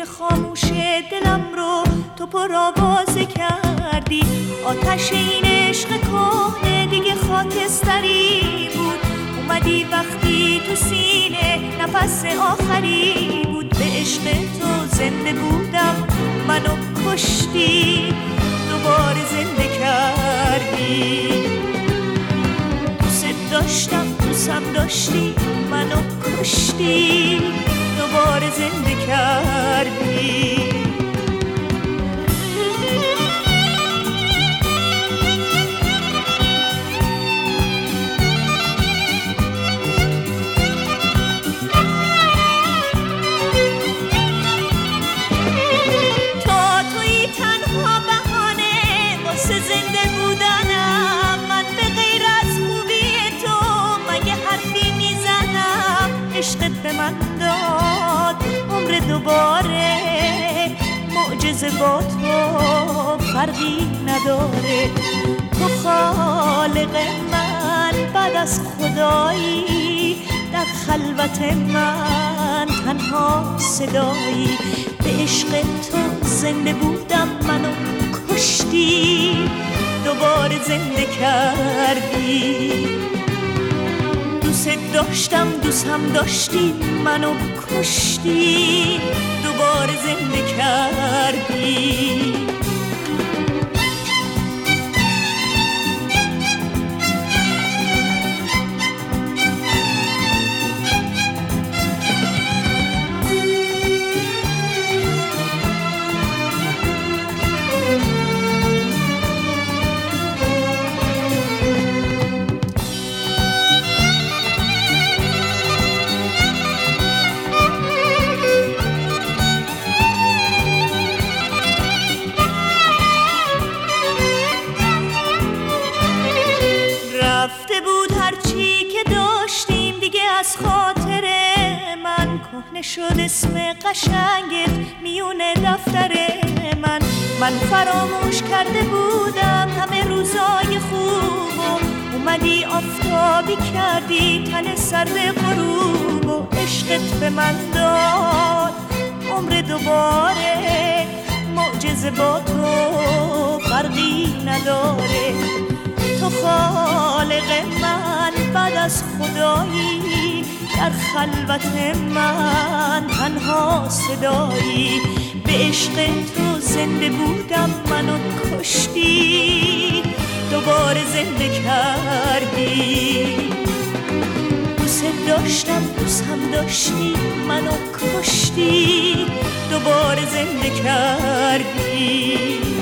خاموش دلم رو تو پرآوازه کردی. آتش این عشق کهنه دیگه خاکستری بود. اومدی وقتی تو سینه نفس آخری بود. به عشق تو زنده بودم منو کشتی، دوباره زنده کردی. دوست داشتم دوستم داشتی منو کشتی، دوباره زنده کردی. عشقت به من داد عمر دوباره، معجزه با تو فرقی نداره. تو خالق من بعد از خدایی، در خلوت من تنها صدایی. به عشق تو زنده بودم منو کشتی، دوباره زنده کردی. دوست داشتم دوستم داشتی منو کشتی، دوباره زنده کردی. رفته بود هرچی که داشتیم دیگه از خاطر من، کهنه شد اسم قشنگت میونه دفتر من. من فراموش کرده بودم همه روزای خوبو، اومدی آفتابی کردی تن سر غروب. و عشقت به من داد عمر دوباره، معجزه با تو فرقی نداره. تو خالق من بعد از خدایی، در خلوت من تنها صدایی. به عشق تو زنده بودم منو کشتی، دوباره زنده کردی. دوست داشتم دوستم داشتی منو کشتی، دوباره زنده کردی.